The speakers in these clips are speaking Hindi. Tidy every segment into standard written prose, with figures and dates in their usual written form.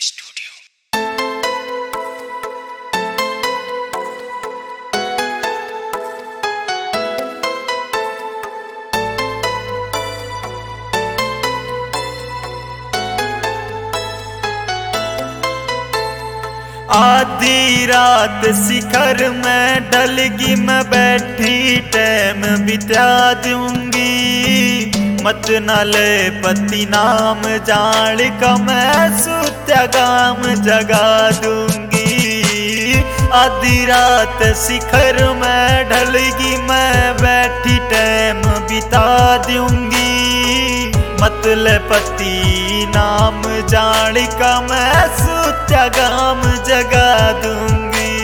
स्टूडियो। आधी रात शिखर में डलगी मैं बैठी टैम बिता दूंगी। मत न ले पति नाम जान का मैं सुत्यागाम जगा दूंगी। आधी रात शिखर में ढलगी मैं बैठी टैम बिता दूंगी। मत ले पति नाम जान का मैं सुत्यागाम जगा दूंगी।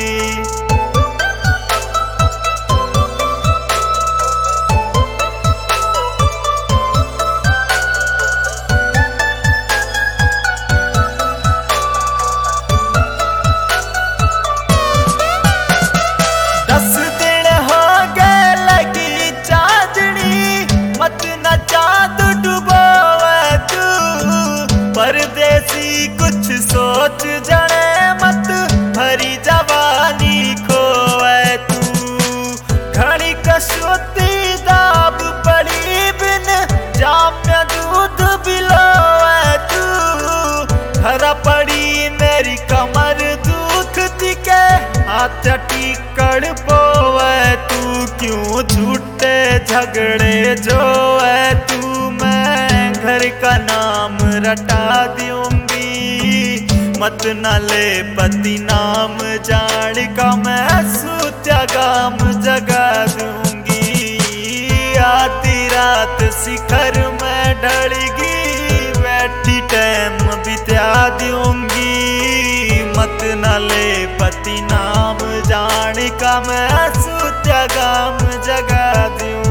परदेसी कुछ सोच जने मत भरी जवानी खोए तू। घड़ी कसोती दाब पड़ी बिन जाम्या दूध बिलोए तू। हरा पड़ी मेरी कमर दुख दिखे हाथ टिकड़ पोए तू। क्यों झूठे झगड़े जो है तू मैं घर का नाम रटा दूंगी। मत न ले पति नाम जान का मैं सुत्यागाम जगा दूंगी। आधी रात शिखर में ढलगी बैठी टैम बिता दूंगी। मत न ले पति नाम जान का मैं सुत्यागाम जगा दूंगी।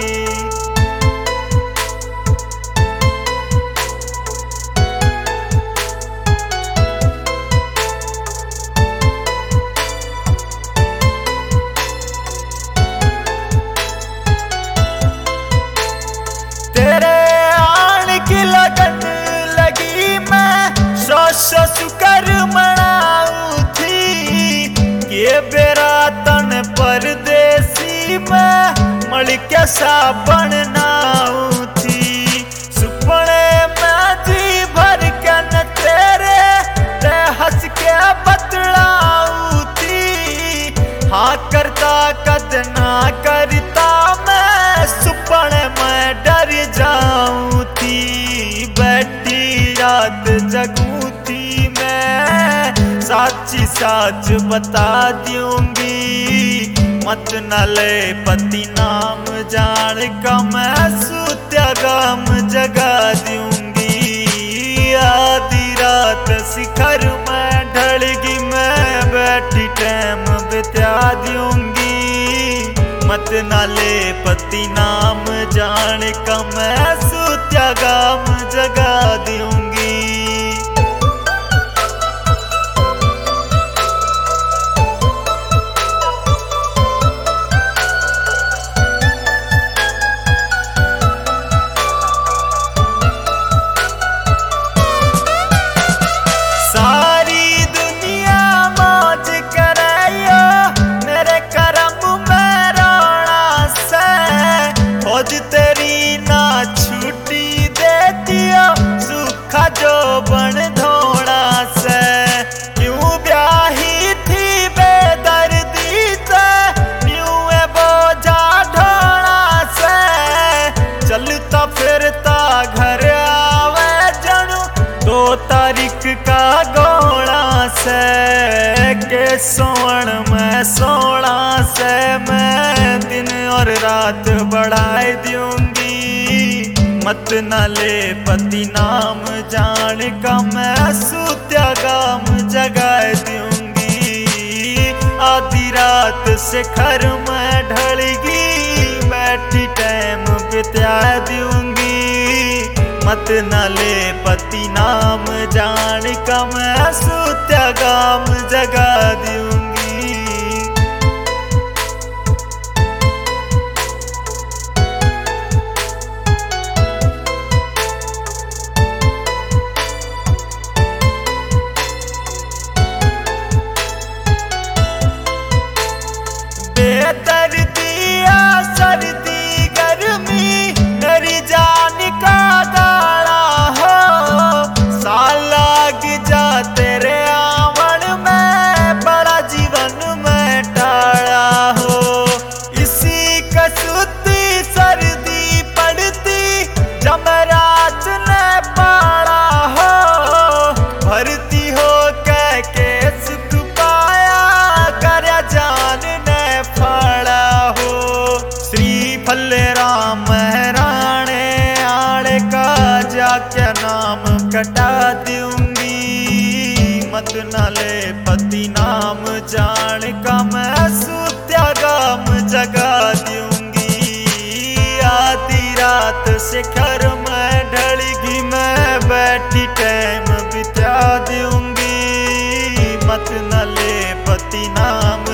शुकर मनाऊ थी ये बेरा तन परदेसी में मल के साबन नाऊ थी। सुपने में जी भर के न तेरे ते हंस के बतलाऊ थी। हाँ करता कद ना करता मैं सुपने में डर जाऊं थी। बैठी रात जगू साची साच बता दूंगी। मत न ले पति नाम जान का मैं सुत्यागाम जगा दूंगी। आधी रात शिखर में ढलगी मैं बैठी टैम बिता दूंगी। मत न ले पति नाम जान का मैं सुत्यागाम जगा दूंगी। तेरी ना छुट्टी देती सूखा जो बन धोड़ा से। क्यों ब्याही थी बेदर्दी से क्यों बोझा ढोड़ा से। चलता फिरता घर आवे जनू 2 तारीख का घोड़ा से। के सोण में सोना से मैं दिन और रात बढ़ाए दूंगी। मत न ले पति नाम जान का मैं सुत्यागाम जगा दूंगी। आधी रात शिखर में ढलगी बैठी टैम बिता दूंगी। मत न ले पति नाम जान का मैं सुत्यागाम जगा दूंगी। मत न ले पति नाम जान का मैं सूत्या गाम जगा दूंगी। आधी रात शिखर में ढलगी मैं बैठी टाइम बिता दूंगी। मत न ले पति नाम